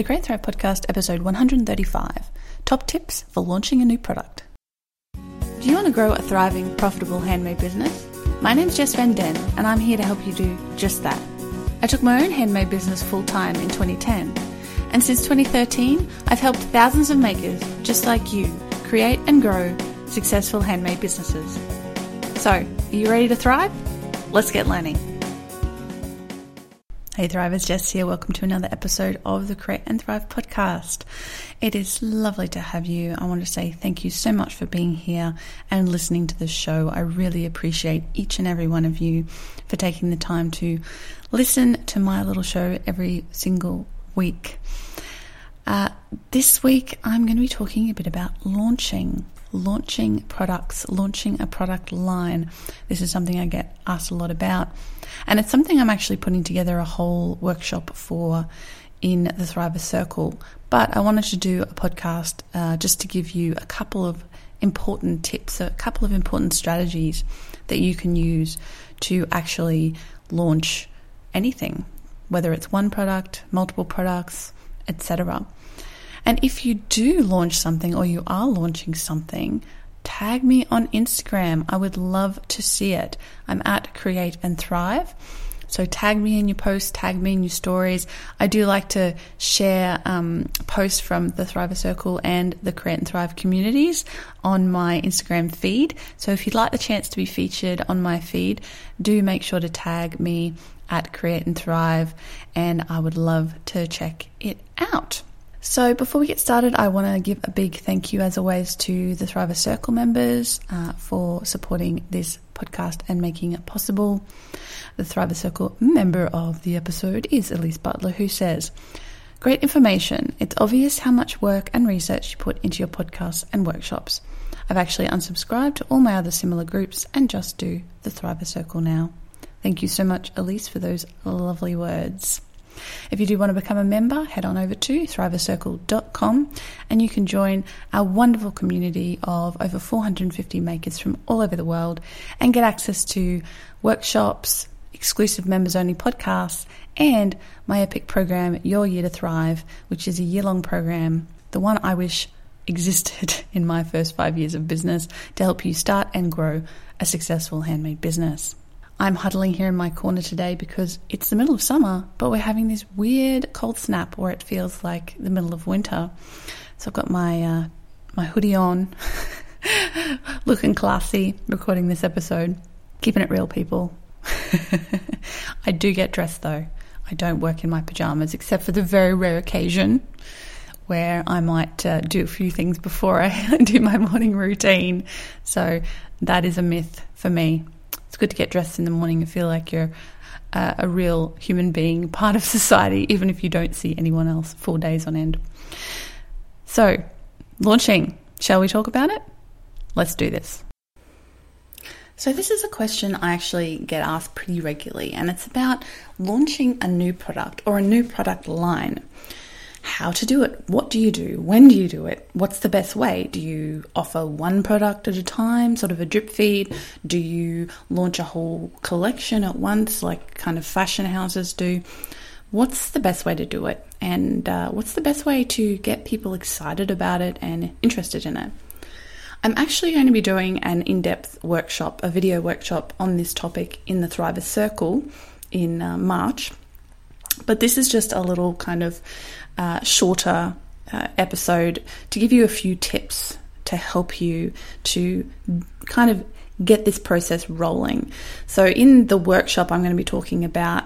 the Create and Thrive Podcast, episode 135, Top Tips for Launching a New Product. Do you want to grow a thriving, profitable handmade business? My name's Jess Van Den, and I'm here to help you do just that. I took my own handmade business full-time in 2010, and since 2013, I've helped thousands of makers just like you create and grow successful handmade businesses. So, are you ready to thrive? Let's get learning. Hey Thrivers, Jess here. Welcome to another episode of the Create and Thrive podcast. It is lovely to have you. I want to say thank you so much for being here and listening to the show. I really appreciate each and every one of you for taking the time to listen to my little show every single week. This week, I'm going to be talking a bit about launching products, launching a product line. This is something I get asked a lot about, and it's something I'm actually putting together a whole workshop for in the Thriver Circle. But I wanted to do a podcast just to give you a couple of important tips, a couple of important strategies that you can use to actually launch anything, whether it's one product, multiple products, etc. And if you do launch something or you are launching something, tag me on Instagram. I would love to see it. I'm at Create and Thrive. So tag me in your posts, tag me in your stories. I do like to share posts from the Thriver Circle and the Create and Thrive communities on my Instagram feed. So if you'd like the chance to be featured on my feed, do make sure to tag me at Create and Thrive, and I would love to check it out. So before we get started, I want to give a big thank you, as always, to the Thriver Circle members for supporting this podcast and making it possible. The Thriver Circle member of the episode is Elise Butler, who says, "Great information. It's obvious how much work and research you put into your podcasts and workshops. I've actually unsubscribed to all my other similar groups and just do the Thriver Circle now." Thank you so much, Elise, for those lovely words. If you do want to become a member, head on over to thrivercircle.com and you can join our wonderful community of over 450 makers from all over the world and get access to workshops, exclusive members-only podcasts, and my epic program, Your Year to Thrive, which is a year-long program, the one I wish existed in my first 5 years of business, to help you start and grow a successful handmade business. I'm huddling here in my corner today because it's the middle of summer, but we're having this weird cold snap where it feels like the middle of winter. So I've got my hoodie on, looking classy, recording this episode, keeping it real, people. I do get dressed though. I don't work in my pajamas, except for the very rare occasion where I might do a few things before I do my morning routine. So that is a myth for me. It's good to get dressed in the morning and feel like you're a real human being, part of society, even if you don't see anyone else 4 days on end. So, launching. Shall we talk about it? Let's do this. So this is a question I actually get asked pretty regularly, and it's about launching a new product or a new product line. How to do it? What do you do? When do you do it? What's the best way? Do you offer one product at a time, sort of a drip feed? Do you launch a whole collection at once, like kind of fashion houses do? What's the best way to do it? And what's the best way to get people excited about it and interested in it? I'm actually going to be doing an in-depth workshop, a video workshop on this topic in the Thriver Circle in March. But this is just a little kind of shorter episode to give you a few tips to help you to kind of get this process rolling. So in the workshop, I'm going to be talking about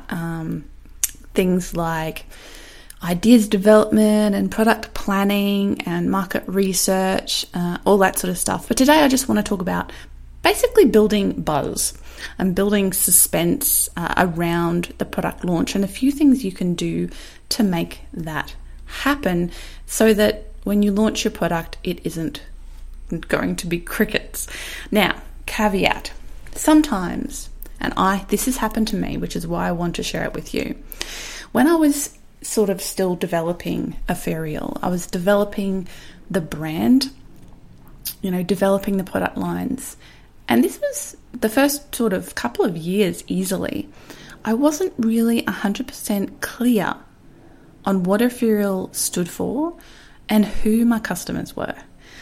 things like ideas development and product planning and market research, all that sort of stuff. But today I just want to talk about basically building buzz and building suspense around the product launch, and a few things you can do to make that happen so that when you launch your product, it isn't going to be crickets. Now, caveat, sometimes, and this has happened to me, which is why I want to share it with you. When I was sort of still developing Ethereal, I was developing the brand, developing the product lines. And this was the first sort of couple of years easily. I wasn't really 100% clear on what Ethereal stood for and who my customers were.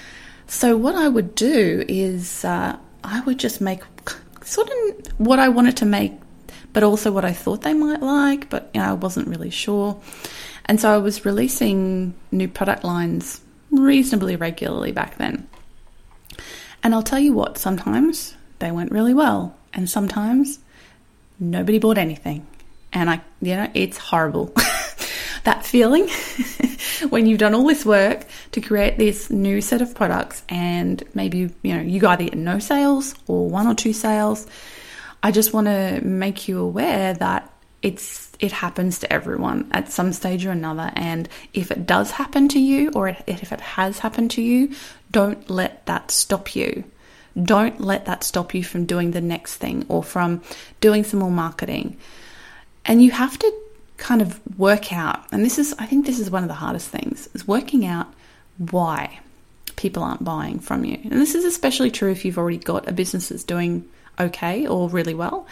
So what I would do is I would just make sort of what I wanted to make, but also what I thought they might like, but I wasn't really sure. And so I was releasing new product lines reasonably regularly back then. And I'll tell you what, sometimes they went really well, and sometimes nobody bought anything. And it's horrible. That feeling when you've done all this work to create this new set of products and maybe, you either get no sales or 1 or 2 sales. I just want to make you aware that it happens to everyone at some stage or another. And if it does happen to you, or if it has happened to you, don't let that stop you. Don't let that stop you from doing the next thing or from doing some more marketing. And you have to kind of work out, and I think this is one of the hardest things, is working out why people aren't buying from you. And this is especially true if you've already got a business that's doing okay or really well.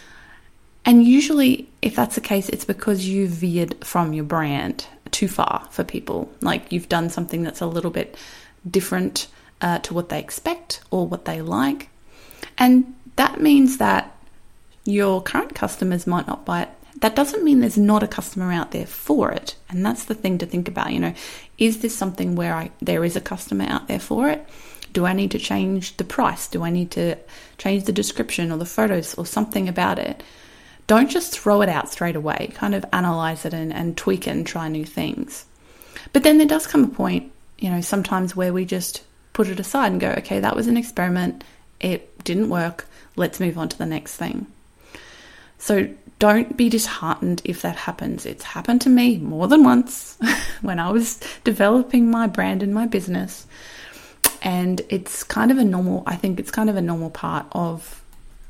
And usually, if that's the case, it's because you veered from your brand too far for people. Like you've done something that's a little bit different to what they expect or what they like. And that means that your current customers might not buy it. That doesn't mean there's not a customer out there for it. And that's the thing to think about. Is this something where there is a customer out there for it? Do I need to change the price? Do I need to change the description or the photos or something about it? Don't just throw it out straight away. Kind of analyze it and tweak it and try new things. But then there does come a point, sometimes where we just put it aside and go, okay, that was an experiment. It didn't work. Let's move on to the next thing. So don't be disheartened if that happens. It's happened to me more than once when I was developing my brand and my business. And it's kind of a normal part of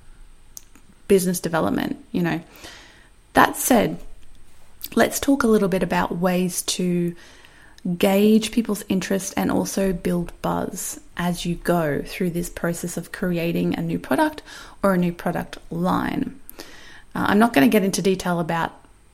business development, That said, let's talk a little bit about ways to gauge people's interest and also build buzz as you go through this process of creating a new product or a new product line. I'm not going to get into detail about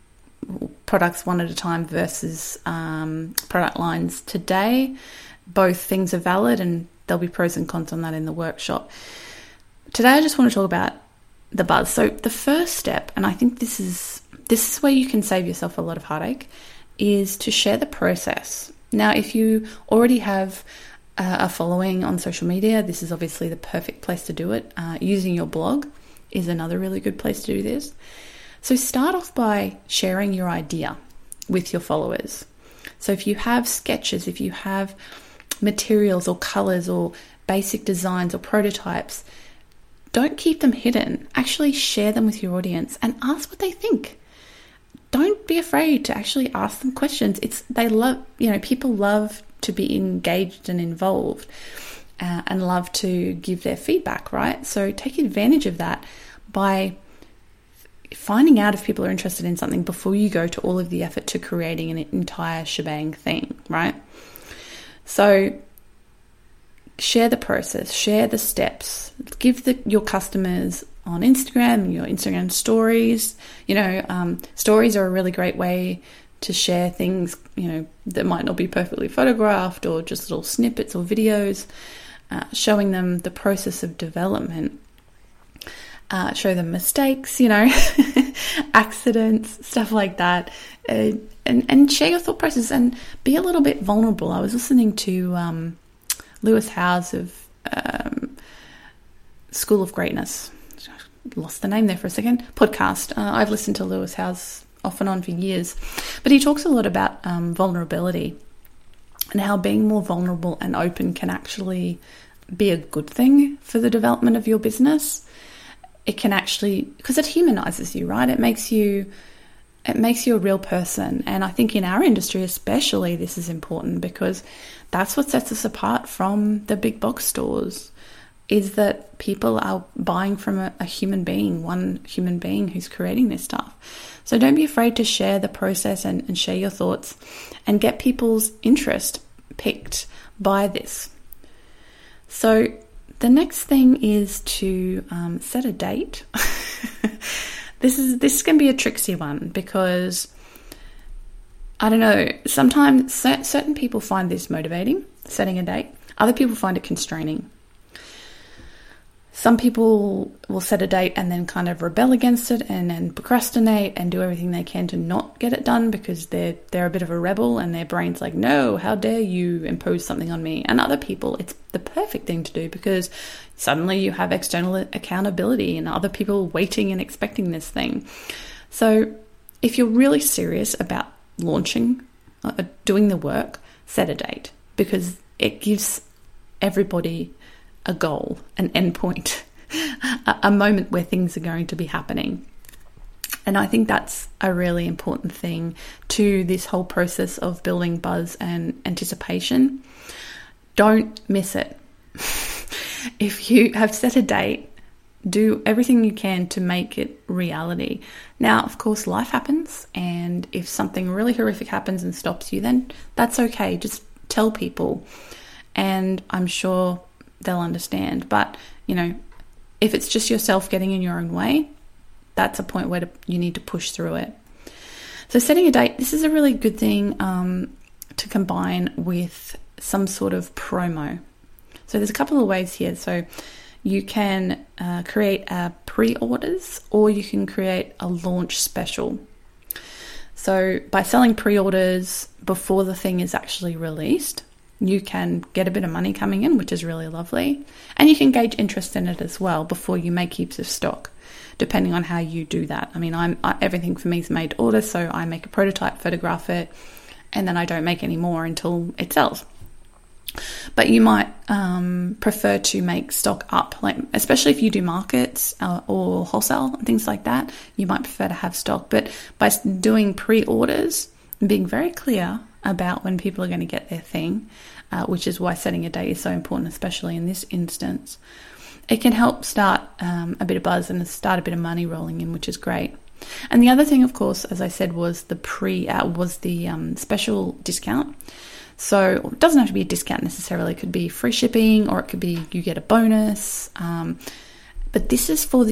products one at a time versus product lines today. Both things are valid and there'll be pros and cons on that in the workshop. Today I just want to talk about the buzz. So the first step, and I think this is where you can save yourself a lot of heartache, is to share the process. Now, if you already have a following on social media, this is obviously the perfect place to do it. Using your blog is another really good place to do this. So start off by sharing your idea with your followers. So if you have sketches, if you have materials or colors or basic designs or prototypes, don't keep them hidden. Actually share them with your audience and ask what they think. Don't be afraid to actually ask them questions. People love to be engaged and involved and love to give their feedback, right? So take advantage of that by finding out if people are interested in something before you go to all of the effort to creating an entire shebang thing, right? So share the process, share the steps, give your customers on Instagram, your Instagram stories. Stories are a really great way to share things, that might not be perfectly photographed or just little snippets or videos, showing them the process of development. Show them mistakes, accidents, stuff like that, and share your thought process and be a little bit vulnerable. I was listening to Lewis Howes of School of Greatness. Lost the name there for a second. Podcast. I've listened to Lewis Howes off and on for years, but he talks a lot about vulnerability and how being more vulnerable and open can actually be a good thing for the development of your business. It can actually, because it humanizes you, right? It makes you a real person. And I think in our industry especially, this is important because that's what sets us apart from the big box stores, is that people are buying from a human being, one human being who's creating this stuff. So don't be afraid to share the process and share your thoughts and get people's interest piqued by this. So the next thing is to set a date. This can be a tricksy one because I don't know, sometimes certain people find this motivating, setting a date. Other people find it constraining. Some people will set a date and then kind of rebel against it and then procrastinate and do everything they can to not get it done because they're a bit of a rebel and their brain's like, no, how dare you impose something on me? And other people, it's the perfect thing to do because suddenly you have external accountability and other people waiting and expecting this thing. So if you're really serious about launching, doing the work, set a date because it gives everybody a goal, an endpoint, a moment where things are going to be happening. And I think that's a really important thing to this whole process of building buzz and anticipation. Don't miss it. If you have set a date, do everything you can to make it reality. Now, of course, life happens, and if something really horrific happens and stops you, then that's okay. Just tell people, and I'm sure they'll understand. But, if it's just yourself getting in your own way, that's a point where you need to push through it. So setting a date, this is a really good thing to combine with some sort of promo. So there's a couple of ways here. So you can create pre-orders, or you can create a launch special. So by selling pre-orders before the thing is actually released, you can get a bit of money coming in, which is really lovely. And you can gauge interest in it as well before you make heaps of stock, depending on how you do that. I mean, everything for me is made to order, so I make a prototype, photograph it, and then I don't make any more until it sells. But you might prefer to make stock up, like especially if you do markets or wholesale and things like that, you might prefer to have stock. But by doing pre-orders and being very clear about when people are going to get their thing, which is why setting a date is so important, especially in this instance, it can help start a bit of buzz and start a bit of money rolling in, which is great. And the other thing, of course, as I said, was the special discount. So it doesn't have to be a discount necessarily. It could be free shipping, or it could be you get a bonus. But it's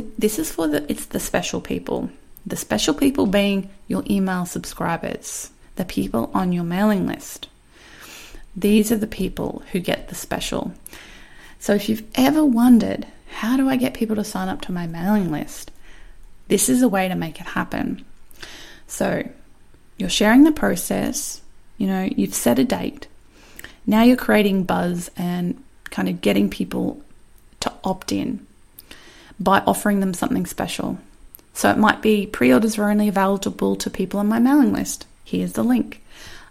the special people. The special people being your email subscribers, the people on your mailing list. These are the people who get the special. So if you've ever wondered, how do I get people to sign up to my mailing list? This is a way to make it happen. So you're sharing the process, you've set a date. Now you're creating buzz and kind of getting people to opt in by offering them something special. So it might be pre-orders are only available to people on my mailing list. Here's the link.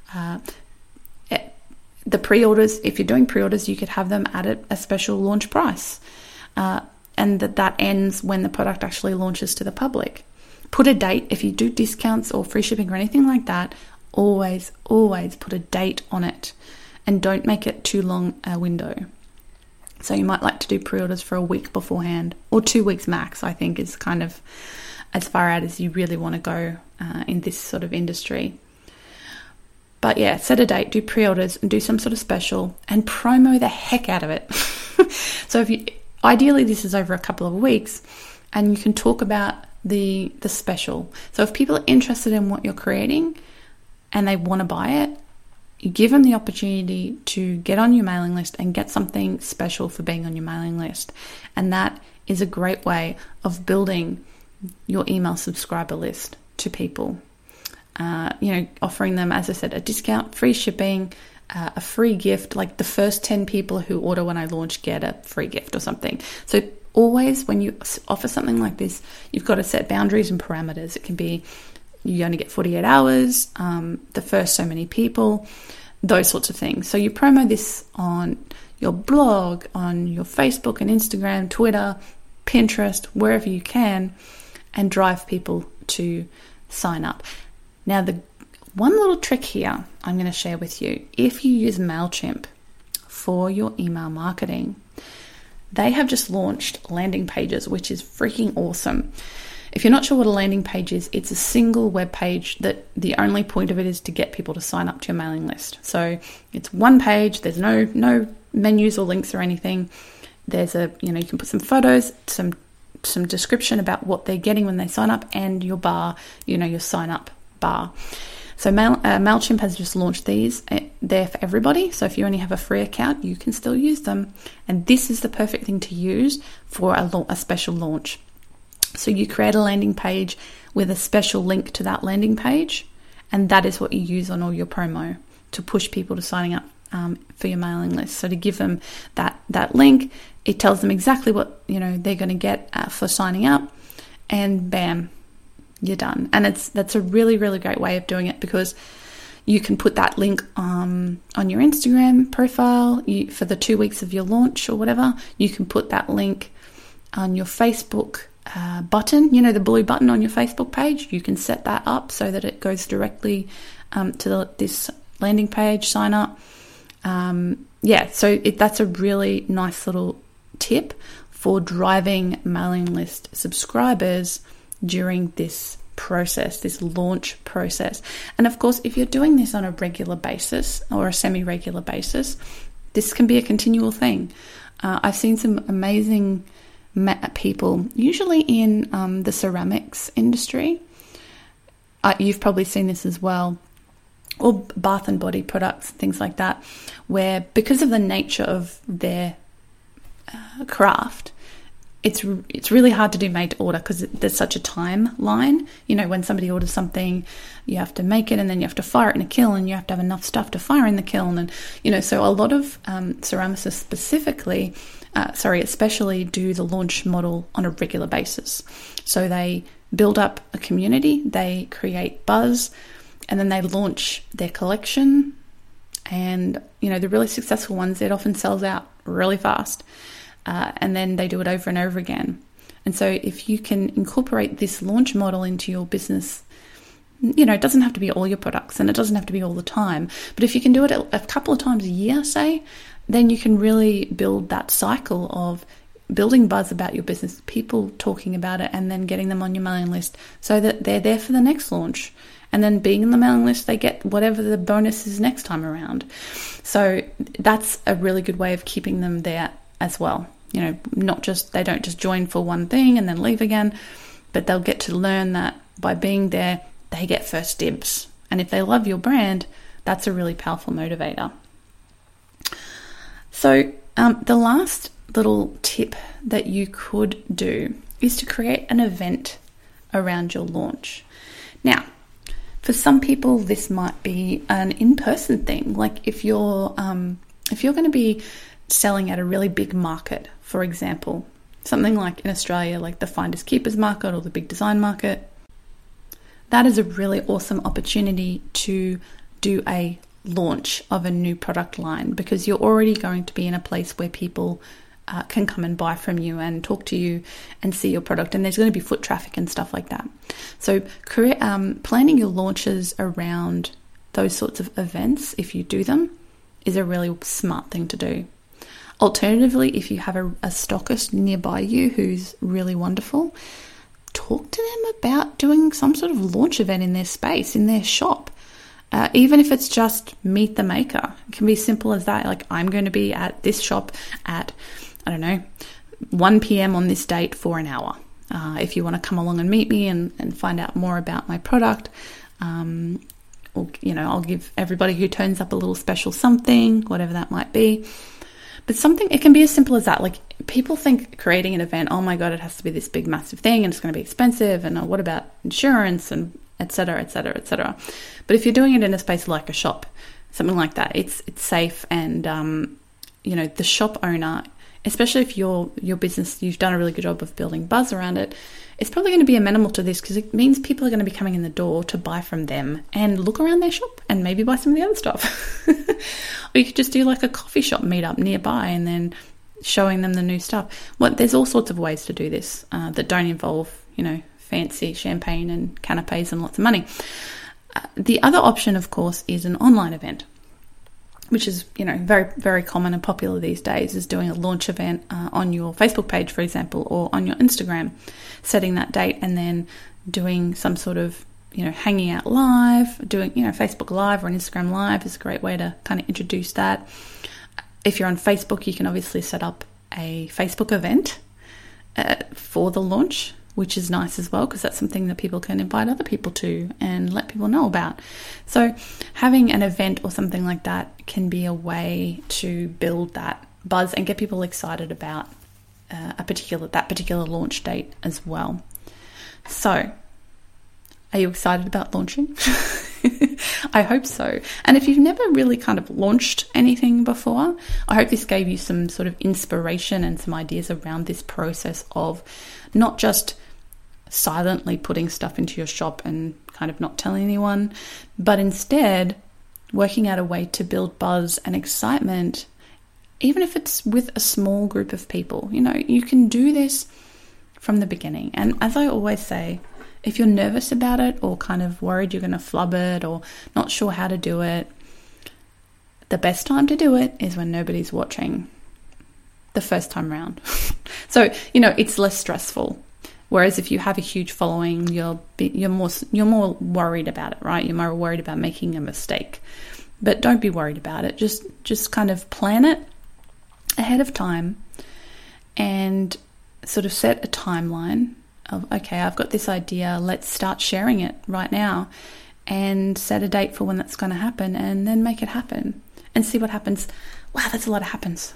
The pre-orders, if you're doing pre-orders, you could have them at a special launch price. And that ends when the product actually launches to the public. Put a date. If you do discounts or free shipping or anything like that, always put a date on it. And don't make it too long a window. So you might like to do pre-orders for a week beforehand, or 2 weeks max, I think is kind of as far out as you really want to go in this sort of industry. But yeah, set a date, do pre-orders, and do some sort of special, and promo the heck out of it. So ideally this is over a couple of weeks, and you can talk about the special. So if people are interested in what you're creating and they want to buy it, you give them the opportunity to get on your mailing list and get something special for being on your mailing list. And that is a great way of building your email subscriber list to people. Offering them, as I said, a discount, free shipping, a free gift, like the first 10 people who order when I launch get a free gift or something. So always when you offer something like this, you've got to set boundaries and parameters. It can be you only get 48 hours, the first so many people, those sorts of things. So you promo this on your blog, on your Facebook and Instagram, Twitter, Pinterest, wherever you can, and drive people to sign up. Now, the one little trick here I'm going to share with you, if you use MailChimp for your email marketing, they have just launched landing pages, which is freaking awesome. If you're not sure what a landing page is, it's a single web page that the only point of it is to get people to sign up to your mailing list. So it's one page, there's no menus or links or anything. There's you can put some photos, some description about what they're getting when they sign up, and your bar, your sign up bar. So MailChimp has just launched these. They're for everybody. So if you only have a free account, you can still use them. And this is the perfect thing to use for a special launch. So you create a landing page with a special link to that landing page, and that is what you use on all your promo to push people to signing up for your mailing list. So to give them that link, it tells them exactly what they're going to get for signing up, and bam, you're done. And that's a really, really great way of doing it, because you can put that link on your Instagram profile for the 2 weeks of your launch or whatever. You can put that link on your Facebook button, the blue button on your Facebook page. You can set that up so that it goes directly to this landing page sign up. So that's a really nice little tip for driving mailing list subscribers during this process, this launch process. And of course, if you're doing this on a regular basis or a semi-regular basis, this can be a continual thing. I've seen some amazing people, usually in the ceramics industry. You've probably seen this as well, or bath and body products, things like that, where because of the nature of their craft, it's really hard to do made to order, because there's such a timeline. When somebody orders something, you have to make it, and then you have to fire it in a kiln, and you have to have enough stuff to fire in the kiln. And, so a lot of ceramicists especially do the launch model on a regular basis. So they build up a community, they create buzz, and then they launch their collection. And, the really successful ones, it often sells out really fast. And then they do it over and over again. And so if you can incorporate this launch model into your business, it doesn't have to be all your products, and it doesn't have to be all the time. But if you can do it a couple of times a year, say, then you can really build that cycle of building buzz about your business, people talking about it, and then getting them on your mailing list so that they're there for the next launch. And then being in the mailing list, they get whatever the bonus is next time around. So that's a really good way of keeping them there as well. They don't just join for one thing and then leave again, but they'll get to learn that by being there, they get first dibs. And if they love your brand, that's a really powerful motivator. So the last little tip that you could do is to create an event around your launch. Now, for some people, this might be an in-person thing. Like if you're going to be selling at a really big market, for example, something like in Australia, like the Finders Keepers market or the Big Design market, that is a really awesome opportunity to do a launch of a new product line, because you're already going to be in a place where people can come and buy from you and talk to you and see your product, and there's going to be foot traffic and stuff like that. So planning your launches around those sorts of events, if you do them, is a really smart thing to do. Alternatively, if you have a stockist nearby you who's really wonderful, talk to them about doing some sort of launch event in their space, in their shop. Even if it's just meet the maker. It can be as simple as that. Like, I'm going to be at this shop at, 1 p.m. on this date for an hour. If you want to come along and meet me and find out more about my product, I'll give everybody who turns up a little special something, whatever that might be. But it can be as simple as that. Like, people think creating an event, oh my God, it has to be this big, massive thing, and it's going to be expensive, and what about insurance, and et cetera, et cetera, et cetera. But if you're doing it in a space like a shop, something like that, it's safe, and the shop owner, especially if your business, you've done a really good job of building buzz around it, it's probably going to be amenable to this, because it means people are going to be coming in the door to buy from them and look around their shop and maybe buy some of the other stuff. Or you could just do like a coffee shop meetup nearby and then showing them the new stuff. There's all sorts of ways to do this that don't involve, fancy champagne and canapes and lots of money. The other option, of course, is an online event, which is, very, very common and popular these days, is doing a launch event on your Facebook page, for example, or on your Instagram, setting that date and then doing some sort of, hanging out live, doing, Facebook Live or an Instagram Live is a great way to kind of introduce that. If you're on Facebook, you can obviously set up a Facebook event for the launch which is nice as well, because that's something that people can invite other people to and let people know about. So having an event or something like that can be a way to build that buzz and get people excited about that particular launch date as well. So, are you excited about launching? I hope so. And if you've never really kind of launched anything before, I hope this gave you some sort of inspiration and some ideas around this process of not just silently putting stuff into your shop and kind of not telling anyone, but instead working out a way to build buzz and excitement, even if it's with a small group of people. You know, you can do this from the beginning. And as I always say, if you're nervous about it or kind of worried you're going to flub it or not sure how to do it, the best time to do it is when nobody's watching the first time round. So, you know, it's less stressful. Whereas if you have a huge following, you're more worried about it, right? You're more worried about making a mistake. But don't be worried about it. Just kind of plan it ahead of time and sort of set a timeline of, okay, I've got this idea, let's start sharing it right now, and set a date for when that's going to happen, and then make it happen and see what happens. Wow, that's a lot of happens.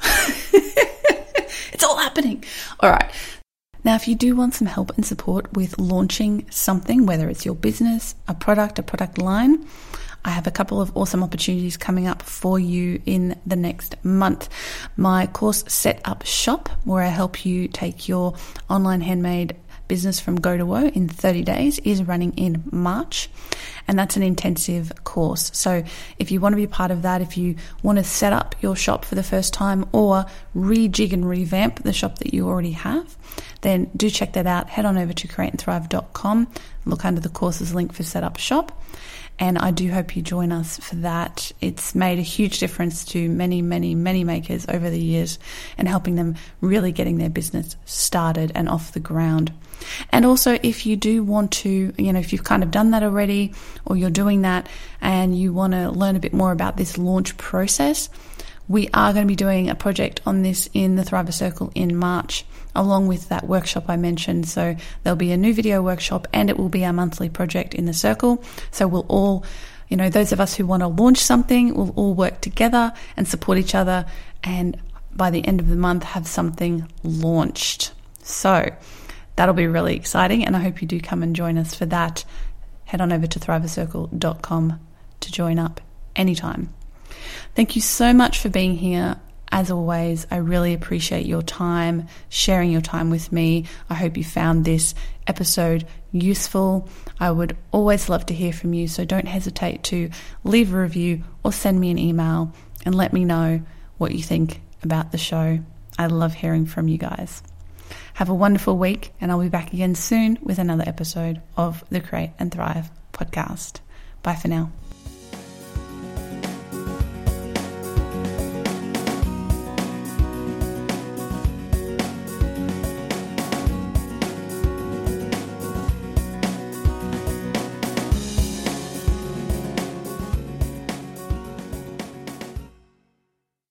It's all happening. All right. Now, if you do want some help and support with launching something, whether it's your business, a product line, I have a couple of awesome opportunities coming up for you in the next month. My course Set Up Shop, where I help you take your online handmade business from go to woe in 30 days, is running in March, and that's an intensive course. So if you want to be part of that, if you want to set up your shop for the first time or rejig and revamp the shop that you already have, then do check that out. Head on over to createandthrive.com, look under the courses link for Set Up Shop. And I do hope you join us for that. It's made a huge difference to many, many, many makers over the years and helping them really getting their business started and off the ground. And also, if you do want to, if you've kind of done that already or you're doing that and you want to learn a bit more about this launch process, we are going to be doing a project on this in the Thriver Circle in March, along with that workshop I mentioned. So there'll be a new video workshop and it will be our monthly project in the circle. So we'll all, those of us who want to launch something, will all work together and support each other, and by the end of the month have something launched. So that'll be really exciting, and I hope you do come and join us for that. Head on over to thrivercircle.com to join up anytime. Thank you so much for being here. As always, I really appreciate your time, sharing your time with me. I hope you found this episode useful. I would always love to hear from you, so don't hesitate to leave a review or send me an email and let me know what you think about the show. I love hearing from you guys. Have a wonderful week, and I'll be back again soon with another episode of the Create and Thrive podcast. Bye for now.